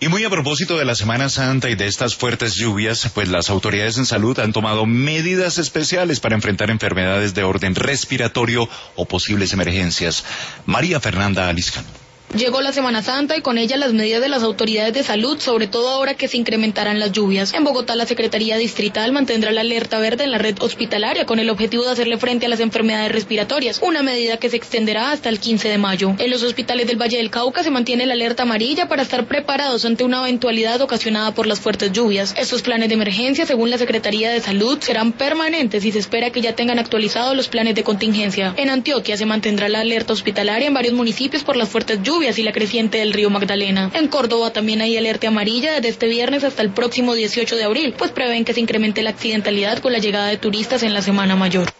Y muy a propósito de la Semana Santa y de estas fuertes lluvias, pues las autoridades en salud han tomado medidas especiales para enfrentar enfermedades de orden respiratorio o posibles emergencias. María Fernanda Aliscano. Llegó la Semana Santa y con ella las medidas de las autoridades de salud, sobre todo ahora que se incrementarán las lluvias. En Bogotá, la Secretaría Distrital mantendrá la alerta verde en la red hospitalaria con el objetivo de hacerle frente a las enfermedades respiratorias, una medida que se extenderá hasta el 15 de mayo. En los hospitales del Valle del Cauca se mantiene la alerta amarilla para estar preparados ante una eventualidad ocasionada por las fuertes lluvias. Estos planes de emergencia, según la Secretaría de Salud, serán permanentes y se espera que ya tengan actualizados los planes de contingencia. En Antioquia se mantendrá la alerta hospitalaria en varios municipios por las fuertes lluvias y la creciente del río Magdalena. En Córdoba también hay alerta amarilla desde este viernes hasta el próximo 18 de abril, pues prevén que se incremente la accidentalidad con la llegada de turistas en la Semana Mayor.